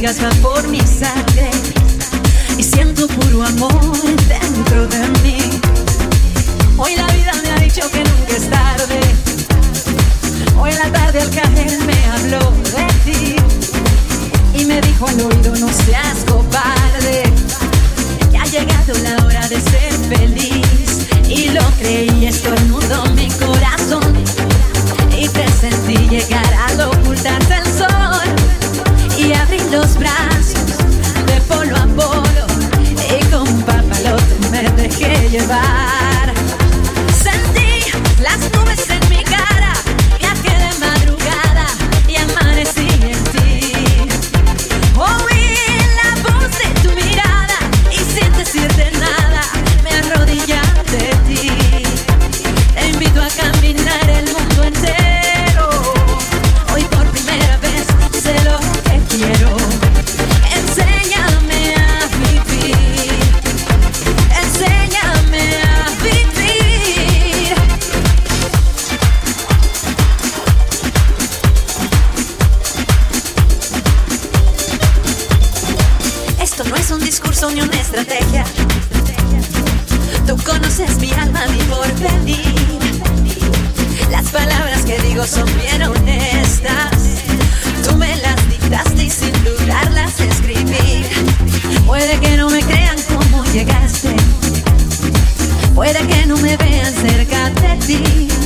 llegas va por mi sangre y siento puro amor dentro de mí. Hoy la vida me ha dicho que nunca es tarde. Hoy en la tarde al caer me habló de ti y me dijo al oído no seas cobarde, que ha llegado la hora de ser feliz. Y lo creí, estornudó mi corazón y te sentí llegar al ocultarse el sol y abrí los brazos de polo a polo y con papalote me dejé llevar. Sentí las nubes en mi cara, viajé de madrugada y amanecí en ti. Oí la voz de tu mirada y sin decirte nada me arrodillé ante ti. Te invito a caminar el mundo entero. Hoy por primera vez sé lo que quiero. Enséñame a vivir. Enséñame a vivir. Esto no es un discurso ni una estrategia. Tú conoces mi alma, mi porvenir. Las palabras que digo son bien honestas. Tú me las dictaste y sin dudarlas escribí. Puede que no me crean cómo llegaste, puede que no me vean cerca de ti,